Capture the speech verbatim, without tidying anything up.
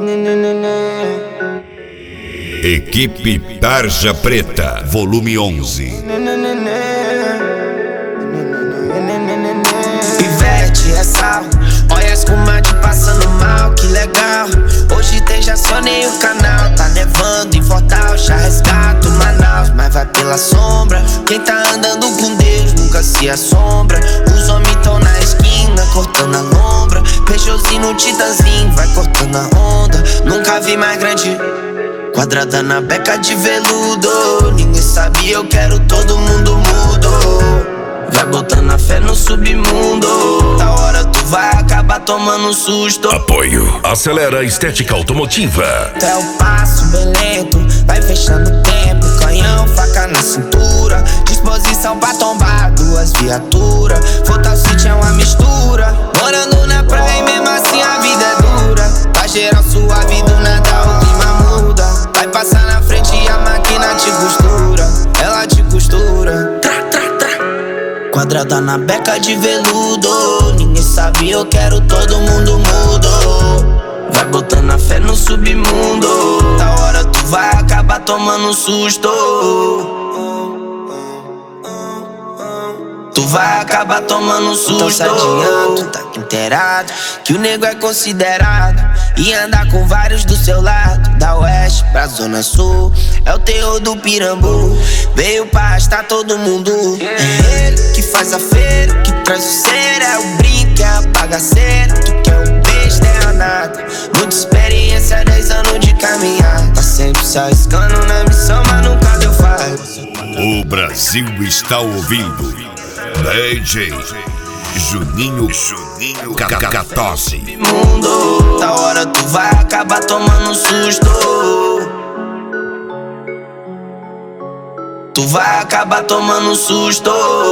Equipe Tarja Preta, volume onze. Ivete é sal, olha a espumante passando mal, que legal. Hoje tem, já sonei o canal. Tá nevando em Fortal, já resgato Manaus. Mas vai pela sombra, quem tá andando com Deus nunca se assombra. Os homens tão na esquina, cortando a lombra. Peixozinho no Titanzinho, vai cortando a onda. Nunca vi mais grande, quadrada na beca de veludo. Ninguém sabia, eu quero todo mundo mudo. Vai botando a fé no submundo. Da hora tu vai acabar tomando um susto. Apoio Acelera Estética Automotiva. É o passo bem lento, vai fechando o tempo. Canhão, faca na cintura, disposição pra tombar duas viaturas. Fortal City é uma mistura. Morando na praia e mesmo assim a vida é dura. Tá geral suave, do nada o clima muda. Vai passar na frente e a máquina te costura. Ela te costura. Quadrada na beca de veludo. Ninguém sabe, eu quero todo mundo mudo. Vai botando a fé no submundo. Da hora tu vai acabar tomando um susto. Tu vai acabar tomando um susto. Então se adianta, tá inteirado que o nego é considerado e andar com vários do seu lado. Da oeste pra zona sul, é o terror do Pirambu. Veio pra arrastar todo mundo. É ele que faz a feira, que traz o ser. É o brinco, é a bagaceira. Tu quer um beijo, terra nada. Muita experiência, dez anos de caminhar. Tá sempre se arriscando na missão, mas nunca deu falha. O Brasil está ouvindo D J Juninho Juninho Catose. Mundo, da hora tu vai acabar tomando um susto. Tu vai acabar tomando um susto.